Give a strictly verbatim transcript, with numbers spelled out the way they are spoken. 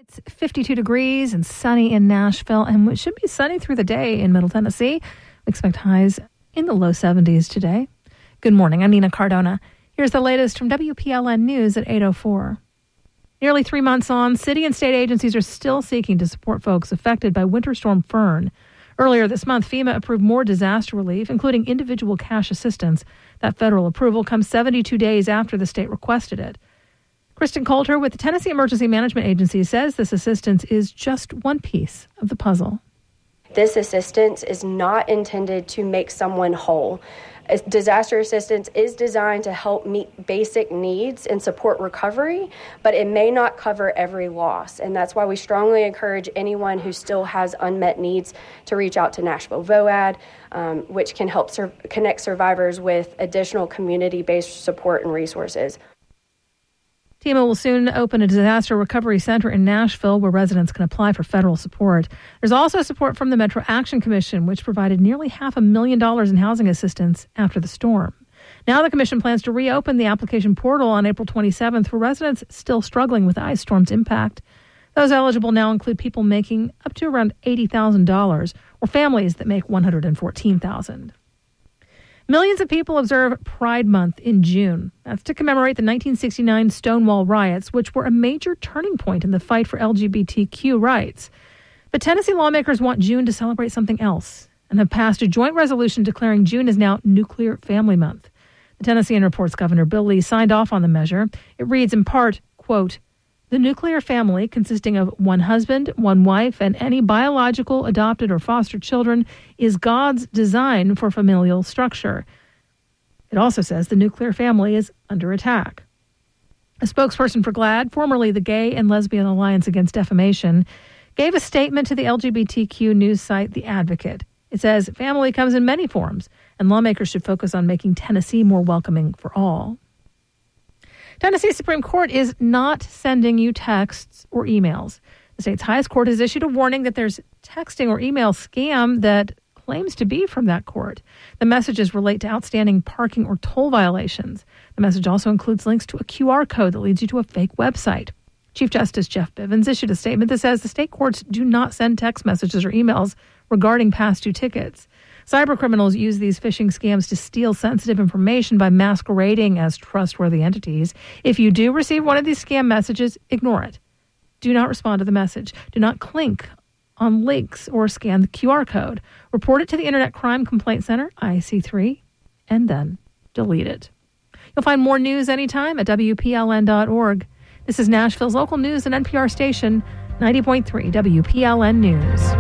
It's fifty-two degrees and sunny in Nashville, and it should be sunny through the day in Middle Tennessee. We expect highs in the low seventies today. Good morning. I'm Nina Cardona. Here's the latest from W P L N News at eight oh four. Nearly three months on, city and state agencies are still seeking to support folks affected by Winter Storm Fern. Earlier this month, FEMA approved more disaster relief, including individual cash assistance. That federal approval comes seventy-two days after the state requested it. Kristen Coulter with the Tennessee Emergency Management Agency says this assistance is just one piece of the puzzle. This assistance is not intended to make someone whole. Disaster assistance is designed to help meet basic needs and support recovery, but it may not cover every loss. And that's why we strongly encourage anyone who still has unmet needs to reach out to Nashville V O A D, um, which can help sur- connect survivors with additional community-based support and resources. FEMA will soon open a disaster recovery center in Nashville where residents can apply for federal support. There's also support from the Metro Action Commission, which provided nearly half a million dollars in housing assistance after the storm. Now the commission plans to reopen the application portal on April twenty-seventh for residents still struggling with the ice storm's impact. Those eligible now include people making up to around eighty thousand dollars or families that make one hundred fourteen thousand dollars. Millions of people observe Pride Month in June. That's to commemorate the nineteen sixty-nine Stonewall riots, which were a major turning point in the fight for L G B T Q rights. But Tennessee lawmakers want June to celebrate something else and have passed a joint resolution declaring June is now Nuclear Family Month. The Tennessean Report's Governor Bill Lee signed off on the measure. It reads in part, quote, "The nuclear family, consisting of one husband, one wife, and any biological, adopted, or foster children, is God's design for familial structure." It also says the nuclear family is under attack. A spokesperson for GLAAD, formerly the Gay and Lesbian Alliance Against Defamation, gave a statement to the L G B T Q news site The Advocate. It says family comes in many forms, and lawmakers should focus on making Tennessee more welcoming for all. Tennessee Supreme Court is not sending you texts or emails. The state's highest court has issued a warning that there's texting or email scam that claims to be from that court. The messages relate to outstanding parking or toll violations. The message also includes links to a Q R code that leads you to a fake website. Chief Justice Jeff Bivens issued a statement that says the state courts do not send text messages or emails regarding past due tickets. Cybercriminals use these phishing scams to steal sensitive information by masquerading as trustworthy entities. If you do receive one of these scam messages, ignore it. Do not respond to the message. Do not click on links or scan the Q R code. Report it to the Internet Crime Complaint Center, I C three, and then delete it. You'll find more news anytime at W P L N dot org. This is Nashville's local news and N P R station, ninety point three W P L N News.